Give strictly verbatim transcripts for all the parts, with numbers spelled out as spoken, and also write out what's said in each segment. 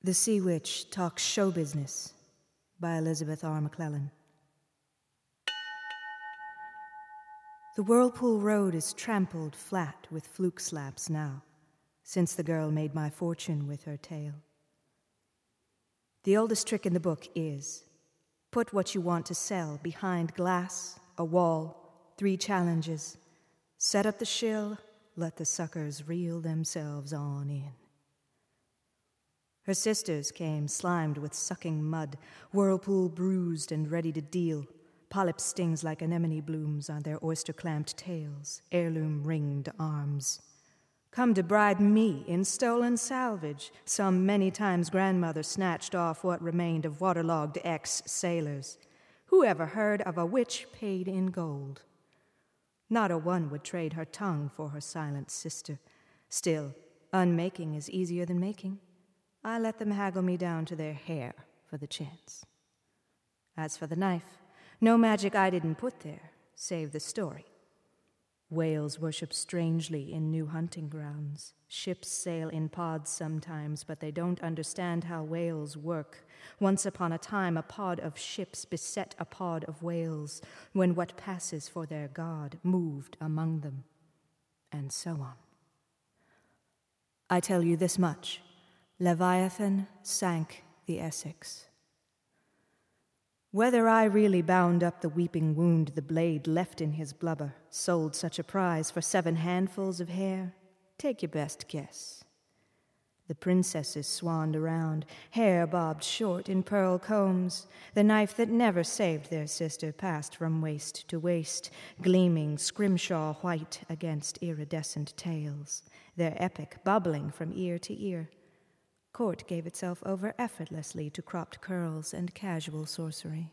The Sea Witch Talks Show Business by Elizabeth R. McClellan. The Whirlpool Road is trampled flat with fluke slaps now, since the girl made my fortune with her tale. The oldest trick in the book is, put what you want to sell behind glass, a wall, three challenges. Set up the shill, let the suckers reel themselves on in. Her sisters came slimed with sucking mud, whirlpool bruised and ready to deal, polyp stings like anemone blooms on their oyster-clamped tails, heirloom ringed arms. Come to bribe me in stolen salvage, some many times grandmother snatched off what remained of waterlogged ex-sailors. Who ever heard of a witch paid in gold? Not a one would trade her tongue for her silent sister. Still, unmaking is easier than making. I let them haggle me down to their hair for the chance. As for the knife, no magic I didn't put there, save the story. Whales worship strangely in new hunting grounds. Ships sail in pods sometimes, but they don't understand how whales work. Once upon a time, a pod of ships beset a pod of whales, when what passes for their god moved among them, and so on. I tell you this much. Leviathan sank the Essex. Whether I really bound up the weeping wound the blade left in his blubber, sold such a prize for seven handfuls of hair, take your best guess. The princesses swanned around, hair bobbed short in pearl combs. The knife that never saved their sister passed from waist to waist, gleaming scrimshaw white against iridescent tails, their epic bubbling from ear to ear. Court gave itself over effortlessly to cropped curls and casual sorcery.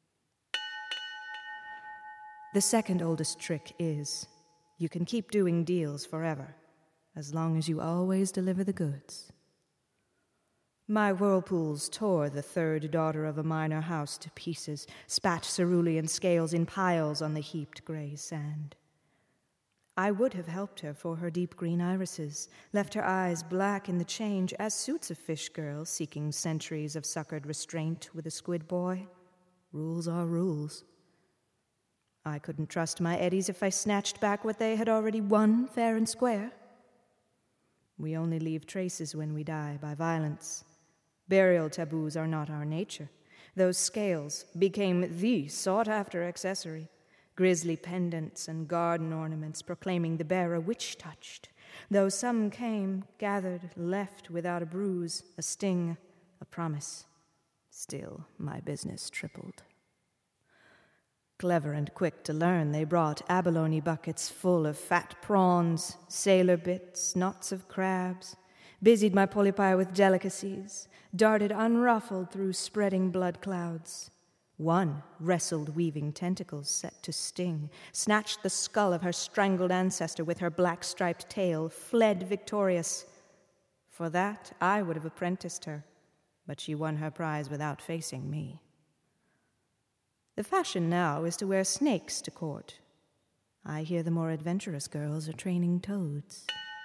The second oldest trick is, you can keep doing deals forever, as long as you always deliver the goods. My whirlpools tore the third daughter of a minor house to pieces, spat cerulean scales in piles on the heaped gray sand. I would have helped her for her deep green irises, left her eyes black in the change, as suits a fish girl seeking centuries of suckered restraint with a squid boy. Rules are rules. I couldn't trust my eddies if I snatched back what they had already won fair and square. We only leave traces when we die by violence. Burial taboos are not our nature. Those scales became the sought-after accessory. Grisly pendants and garden ornaments proclaiming the bearer witch-touched, though some came, gathered, left without a bruise, a sting, a promise. Still, my business tripled. Clever and quick to learn, they brought abalone buckets full of fat prawns, sailor bits, knots of crabs, busied my polypi with delicacies, darted unruffled through spreading blood clouds. One wrestled weaving tentacles set to sting, snatched the skull of her strangled ancestor with her black-striped tail, fled victorious. For that, I would have apprenticed her, but she won her prize without facing me. The fashion now is to wear snakes to court. I hear the more adventurous girls are training toads.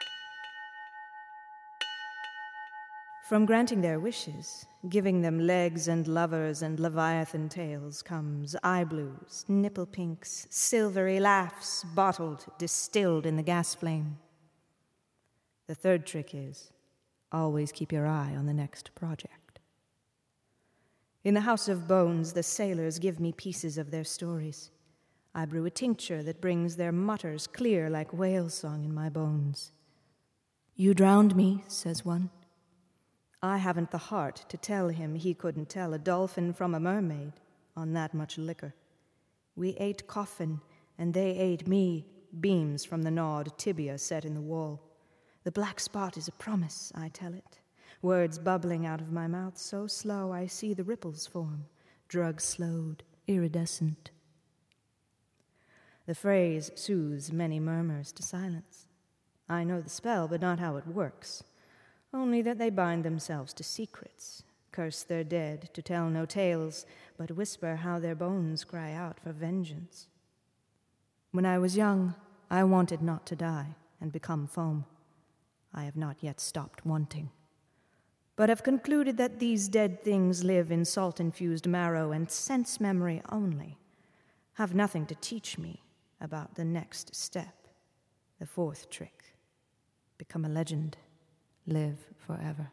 From granting their wishes, giving them legs and lovers and leviathan tails, comes eye blues, nipple pinks, silvery laughs, bottled, distilled in the gas flame. The third trick is, always keep your eye on the next project. In the House of Bones, the sailors give me pieces of their stories. I brew a tincture that brings their mutters clear like whale song in my bones. You drowned me, says one. I haven't the heart to tell him he couldn't tell a dolphin from a mermaid on that much liquor. We ate coffin, and they ate me, beams from the gnawed tibia set in the wall. The black spot is a promise, I tell it. Words bubbling out of my mouth so slow I see the ripples form, drug-slowed, iridescent. The phrase soothes many murmurs to silence. I know the spell, but not how it works. Only that they bind themselves to secrets, curse their dead to tell no tales, but whisper how their bones cry out for vengeance. When I was young, I wanted not to die and become foam. I have not yet stopped wanting. but have concluded that these dead things live in salt-infused marrow and sense memory only, have nothing to teach me about the next step, the fourth trick. Become a legend, live forever.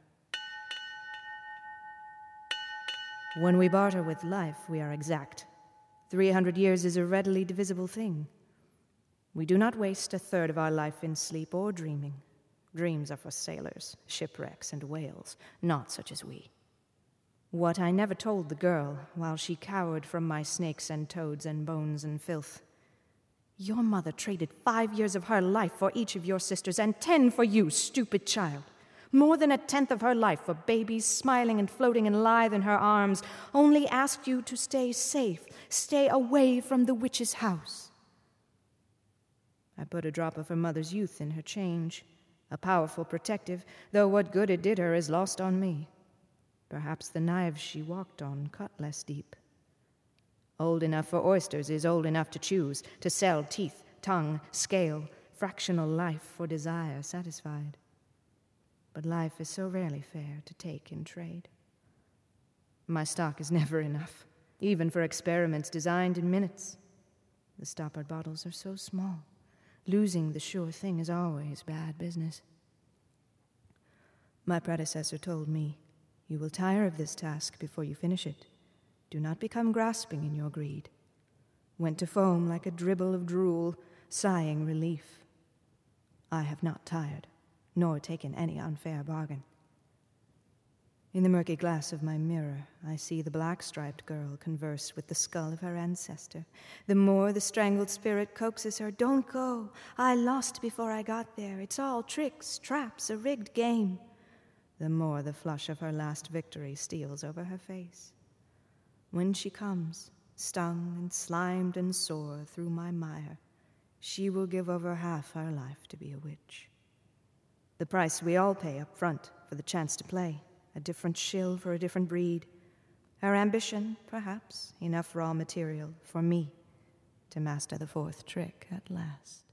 When we barter with life, we are exact. Three hundred years is a readily divisible thing. We do not waste a third of our life in sleep or dreaming. Dreams are for sailors, shipwrecks, and whales, not such as we. What I never told the girl, while she cowered from my snakes and toads and bones and filth. Your mother traded five years of her life for each of your sisters, and ten for you, stupid child. More than a tenth of her life for babies smiling and floating and lithe in her arms, only asked you to stay safe, stay away from the witch's house. I put a drop of her mother's youth in her change, a powerful protective, though what good it did her is lost on me. Perhaps the knives she walked on cut less deep. Old enough for oysters is old enough to choose, to sell teeth, tongue, scale, fractional life for desire satisfied. But life is so rarely fair to take in trade. My stock is never enough, even for experiments designed in minutes. The stoppered bottles are so small. Losing the sure thing is always bad business. My predecessor told me, you will tire of this task before you finish it. Do not become grasping in your greed. Went to foam like a dribble of drool, sighing relief. I have not tired, nor taken any unfair bargain. In the murky glass of my mirror, I see the black-striped girl converse with the skull of her ancestor. The more the strangled spirit coaxes her, don't go. I lost before I got there. It's all tricks, traps, a rigged game. The more the flush of her last victory steals over her face. When she comes, stung and slimed and sore through my mire, she will give over half her life to be a witch. The price we all pay up front for the chance to play, a different shill for a different breed. Her ambition, perhaps, enough raw material for me to master the fourth trick at last.